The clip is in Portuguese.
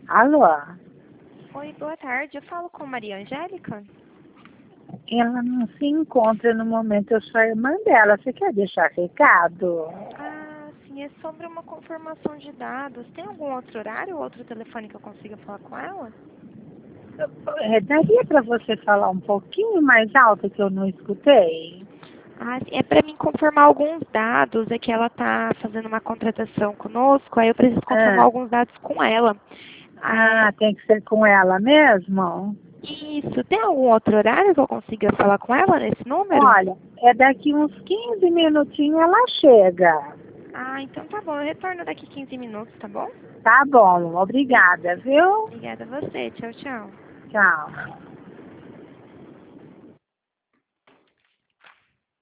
Alô? Oi, boa tarde. Eu falo com Maria Angélica? Ela não se encontra no momento, eu sou a irmã dela. Você quer deixar recado? Ah, sim, é sobre uma confirmação de dados. Tem algum outro horário ou outro telefone que eu consiga falar com ela? Daria para você falar um pouquinho mais alto que eu não escutei? Ah, sim, é para mim confirmar alguns dados. É que ela está fazendo uma contratação conosco, aí eu preciso confirmar Ah, alguns dados com ela. É, tem que ser com ela mesmo? isso. Tem algum outro horário que eu consiga falar com ela nesse número? Olha, é daqui uns 15 minutinhos ela chega. Ah, então tá bom. Eu retorno daqui 15 minutos, tá bom? Tá bom, obrigada, viu? Obrigada a você. Tchau, tchau. Tchau.